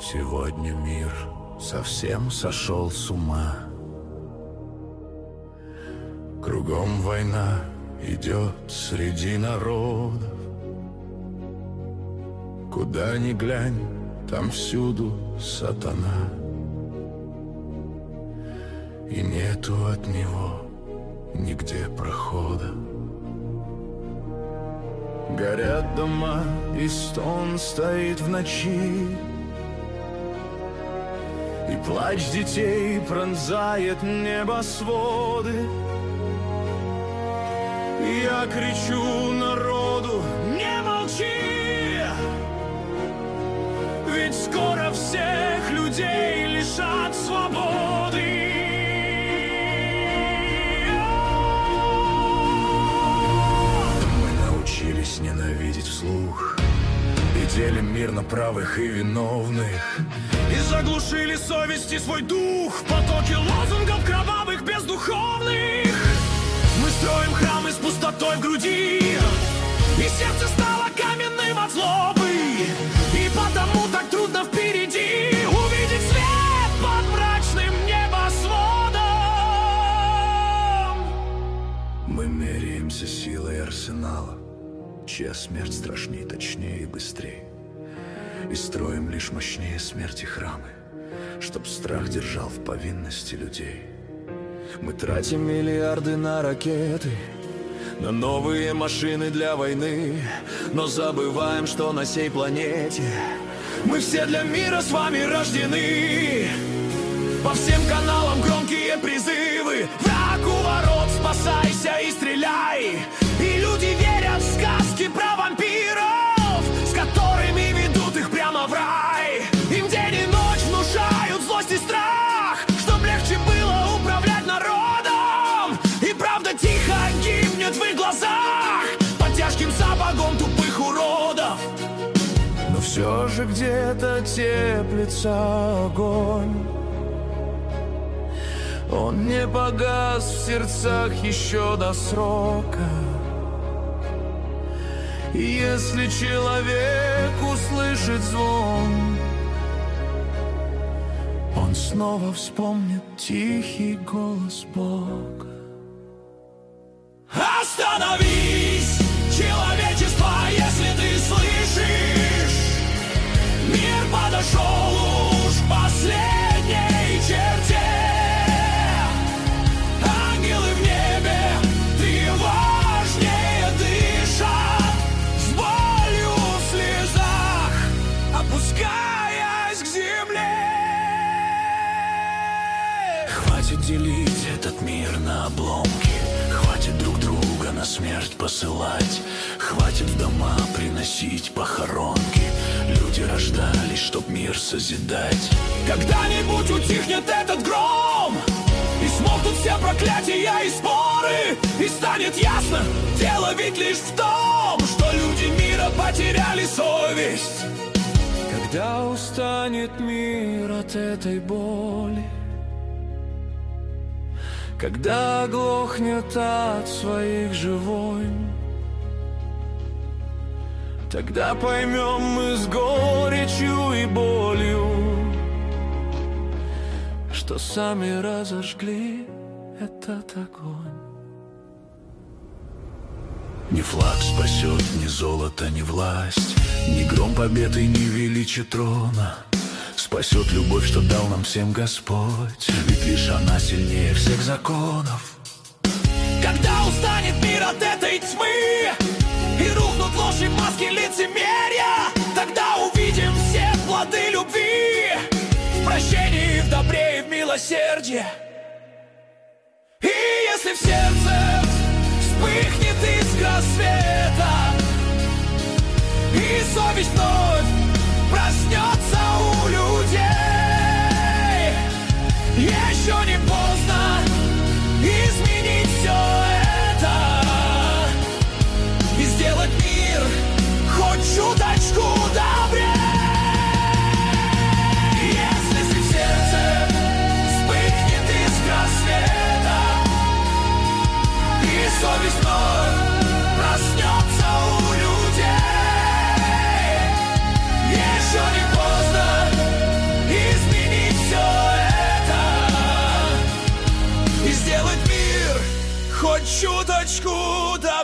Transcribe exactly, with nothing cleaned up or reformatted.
Сегодня мир совсем сошел с ума. Кругом война идет среди народов. Куда ни глянь, там всюду сатана. И нету от него нигде прохода. Горят дома, и стон стоит в ночи, и плач детей пронзает небосводы. Я кричу народу: не молчи, ведь скоро всех людей лишат свободы. Мы научились ненавидеть вслух и делим мир на правых и виновных, и заглушили совесть и свой дух в потоке лозунгов кровавых, бездуховных. Мы строим храмы с пустотой в груди, и сердце стало каменным от злобы, и потому так трудно впереди увидеть свет под мрачным небосводом. Мы меряемся силой арсенала, чья смерть страшнее, точнее и быстрее, и строим лишь мощнее смерти храмы, чтоб страх держал в повинности людей. Мы тратим миллиарды на ракеты, на новые машины для войны, но забываем, что на сей планете мы все для мира с вами рождены. По всем каналам громкие призывы: враг у ворот, спасайся и стреляй. И люди верят в сказки про вампиров, с которыми ведут их прямо в рай. Им день и ночь внушают злость и страх, чтоб легче было управлять народом. И правда тихо гибнет в их глазах под тяжким сапогом тупых уродов. Но все же где-то теплится огонь, он не погас в сердцах еще до срока. И если человек услышит звон, он снова вспомнит тихий голос Бога. Остановись, человечество, если ты слышишь. Мир подошел уж к последней черте. Ангелы в небе тревожнее дышат, с болью в слезах опускаясь к земле. Хватит делить этот мир на обломки, хватит друг друга на смерть посылать, хватит в дома приносить похоронки. Люди рождались, чтоб мир созидать. Когда-нибудь утихнет этот гром, и смолкнут все проклятия и споры, и станет ясно, дело ведь лишь в том, что люди мира потеряли совесть. Когда устанет мир от этой боли, когда оглохнет от своих же войн, тогда поймем мы с горечью и болью, что сами разожгли этот огонь. Ни флаг спасет, ни золото, ни власть, ни гром победы, ни величие трона. Спасет любовь, что дал нам всем Господь, ведь лишь она сильнее всех законов. Когда устанет мир от этой тьмы, и рухнут ложь и маски лицемерия, тогда увидим все плоды любви в прощении, в добре и в милосердии. И если в сердце вспыхнет искра света, и совесть вновь проснется у людей, еще не поздно изменить все это и сделать мир хоть чуточку добрее. Если в сердце вспыхнет искра света, и совесть вновь проснется у людей, еще не поздно чуточку до